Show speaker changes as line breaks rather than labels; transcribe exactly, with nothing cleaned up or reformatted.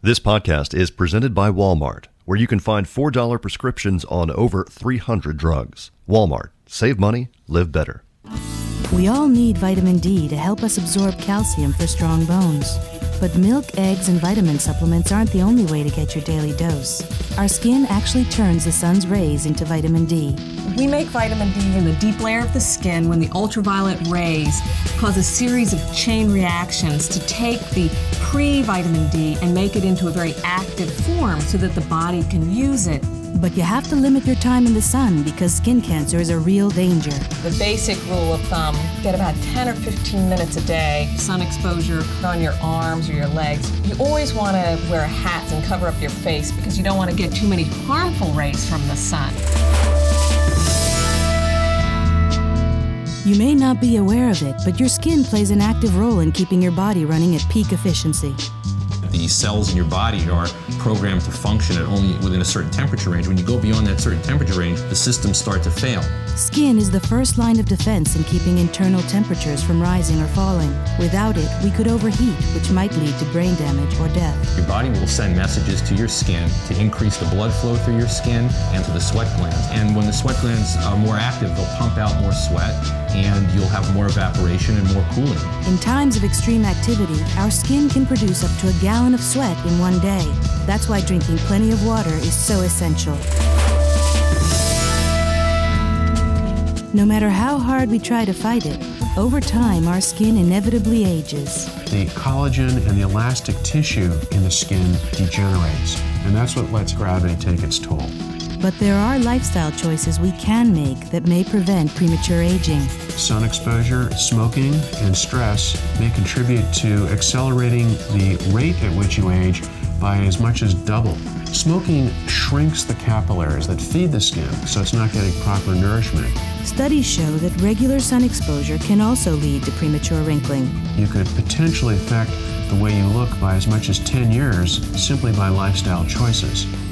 This podcast is presented by Walmart, where you can find four dollar prescriptions on over three hundred drugs. Walmart. Save money, live better.
We all need vitamin D to help us absorb calcium for strong bones. But milk, eggs, and vitamin supplements aren't the only way to get your daily dose. Our skin actually turns the sun's rays into vitamin D.
We make vitamin D in the deep layer of the skin when the ultraviolet rays cause a series of chain reactions to take the pre-vitamin D and make it into a very active form so that the body can use it.
But you have to limit your time in the sun because skin cancer is a real danger.
The basic rule of thumb, get about ten or fifteen minutes a day, sun exposure on your arms or your legs. You always want to wear hats and cover up your face because you don't want to get too many harmful rays from the sun.
You may not be aware of it, but your skin plays an active role in keeping your body running at peak efficiency.
The cells in your body are programmed to function at only within a certain temperature range. When you go beyond that certain temperature range, the systems start to fail.
Skin is the first line of defense in keeping internal temperatures from rising or falling. Without it, we could overheat, which might lead to brain damage or death.
Your body will send messages to your skin to increase the blood flow through your skin and to the sweat glands. And when the sweat glands are more active, they'll pump out more sweat, and you'll have more evaporation and more cooling.
In times of extreme activity, our skin can produce up to a gallon of sweat in one day. That's why drinking plenty of water is so essential. No matter how hard we try to fight it, over time our skin inevitably ages.
The collagen and the elastic tissue in the skin degenerates, and that's what lets gravity take its toll.
But there are lifestyle choices we can make that may prevent premature aging.
Sun exposure, smoking, and stress may contribute to accelerating the rate at which you age by as much as double. Smoking shrinks the capillaries that feed the skin, so it's not getting proper nourishment.
Studies show that regular sun exposure can also lead to premature wrinkling.
You could potentially affect the way you look by as much as ten years simply by lifestyle choices.